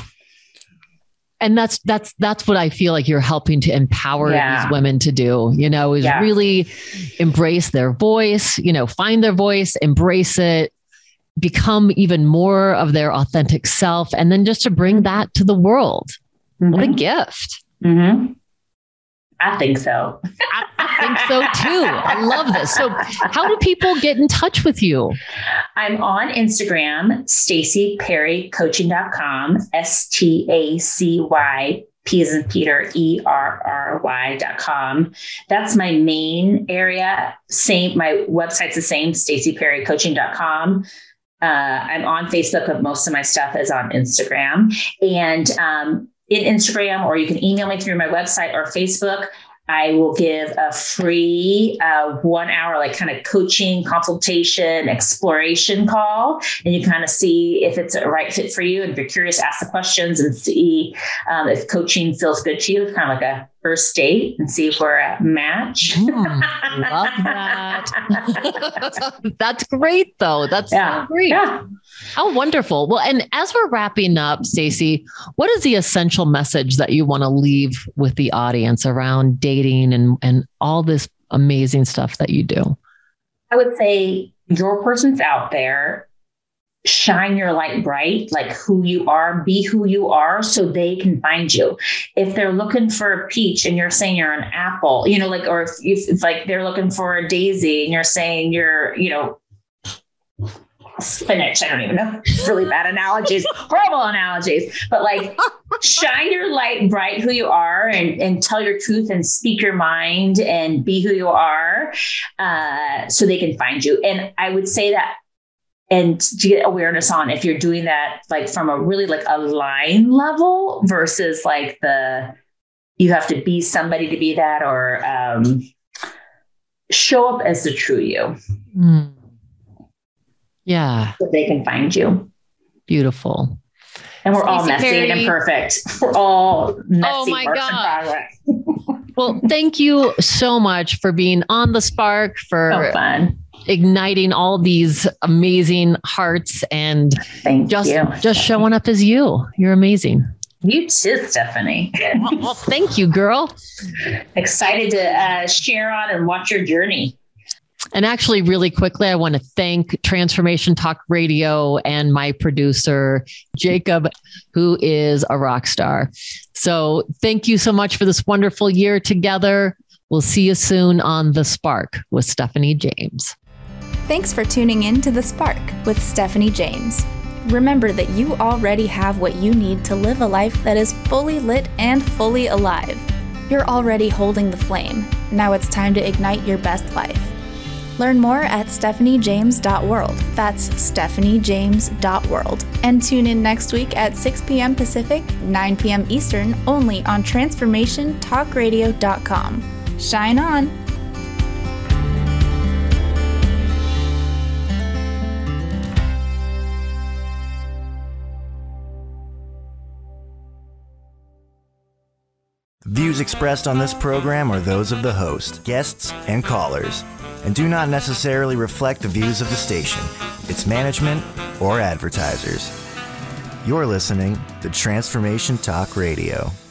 And that's, that's, that's what I feel like you're helping to empower yeah. these women to do, you know, is yeah. really embrace their voice, you know, find their voice, embrace it, become even more of their authentic self, and then just to bring that to the world. Mm-hmm. What a gift. Mm-hmm. I think so. I, I think so too. I love this. So how do people get in touch with you? I'm on Instagram, Stacy Perry Coaching dot com, S T A C Y P as in Peter, E R R Y dot com. That's my main area. Same, my website's the same, Stacy Perry Coaching dot com. Uh, I'm on Facebook, but most of my stuff is on Instagram. And um, in Instagram, or you can email me through my website or Facebook, I will give a free uh, one hour, like kind of coaching, consultation, exploration call. And you kind of see if it's a right fit for you. And if you're curious, ask the questions and see um, if coaching feels good to you. It's kind of like a first date and see if we're a match. Mm, love that. That's great though. That's yeah. so great. Yeah. How wonderful. Well, and as we're wrapping up, Stacy, what is the essential message that you want to leave with the audience around dating and, and all this amazing stuff that you do? I would say your person's out there. Shine your light bright, like who you are, be who you are so they can find you. If they're looking for a peach and you're saying you're an apple, you know, like, or if, if it's like they're looking for a daisy and you're saying you're, you know, spinach. I don't even know. Really bad analogies, horrible analogies, but like shine your light bright who you are and, and tell your truth and speak your mind and be who you are uh, so they can find you. And I would say that, and to get awareness on if you're doing that, like from a really like a line level versus like the, you have to be somebody to be that, or um, show up as the true you. Mm. Yeah. So they can find you. Beautiful. And we're Stacy all messy Perry. and imperfect. We're all messy. Oh my works God. in progress. Well, thank you so much for being on The Spark, for so fun. igniting all these amazing hearts and Thank just, you. just showing up as you. You're amazing. You too, Stephanie. well, well, thank you, girl. Excited to uh, share on and watch your journey. And actually, really quickly, I want to thank Transformation Talk Radio and my producer, Jacob, who is a rock star. So thank you so much for this wonderful year together. We'll see you soon on The Spark with Stephanie James. Thanks for tuning in to The Spark with Stephanie James. Remember that you already have what you need to live a life that is fully lit and fully alive. You're already holding the flame. Now it's time to ignite your best life. Learn more at stephanie james dot world. That's stephanie james dot world. And tune in next week at six p.m. Pacific, nine p.m. Eastern, only on transformation talk radio dot com. Shine on! Views expressed on this program are those of the host, guests, and callers, and do not necessarily reflect the views of the station, its management, or advertisers. You're listening to Transformation Talk Radio.